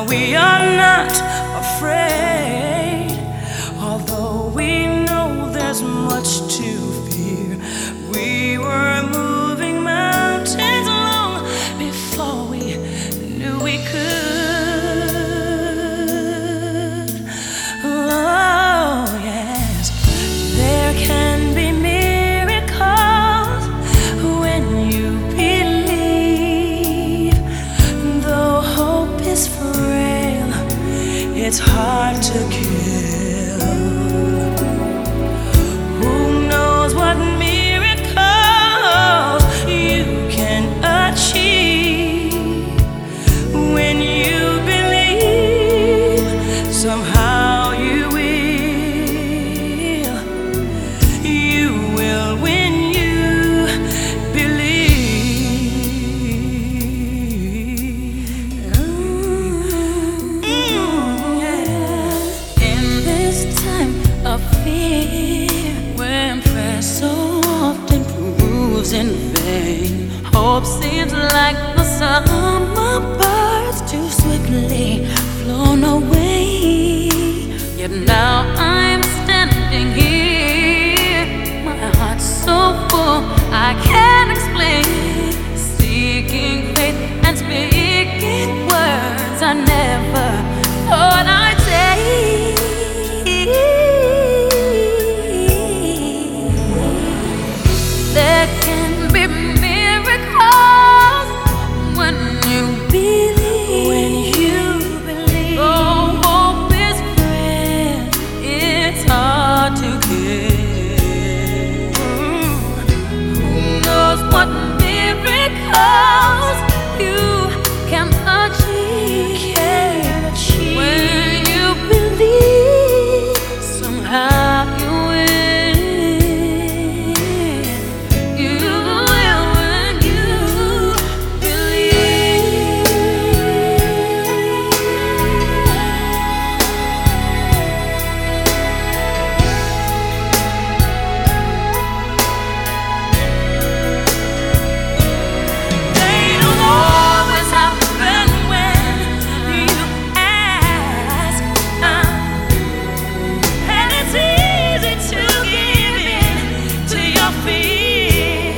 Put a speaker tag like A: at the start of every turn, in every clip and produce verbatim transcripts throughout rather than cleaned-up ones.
A: we are not afraid, although we know there's much to fear. We were moving mountains long before we knew we could. Oh, yes, there can be miracles when you believe. Though hope is frail, it's hard to kill. Who knows what miracles you can achieve when you believe? Somehow you will, you will when you believe. Mm, yeah.
B: In this time of fear, when prayer so often proves in vain, hope seems like the summer birds too swiftly flown away. Yet now I'm standing here, my heart's so full I can't explain, seeking faith and speaking words I never thought I'd say. There can be miracles when you believe.
A: When you believe.
B: Oh, hope is frail, it's hard to get. Who knows what miracles you can achieve,
A: Can achieve.
B: when you believe. Somehow you will. You will when you
A: They don't always happen when you ask, and it's easy to give in to your fear.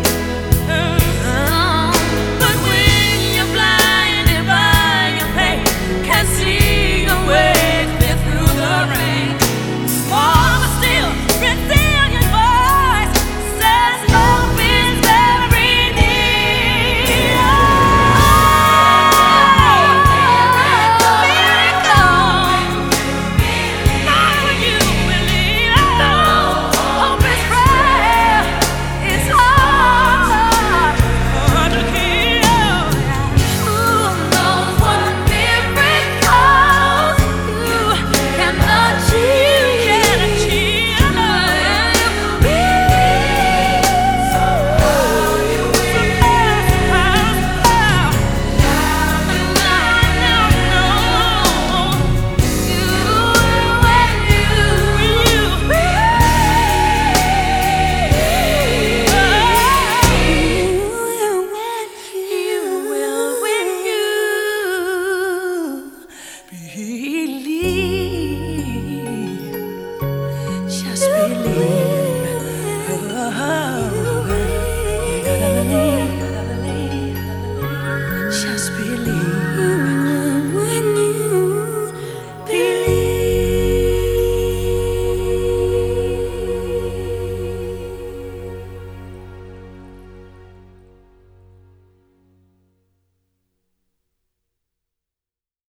A: But when you're blinded by your pain, can't see your way clear through the rain, small but still resilient voice says hope is very near. Just believe. Oh, you gotta believe, you gotta believe. Just believe.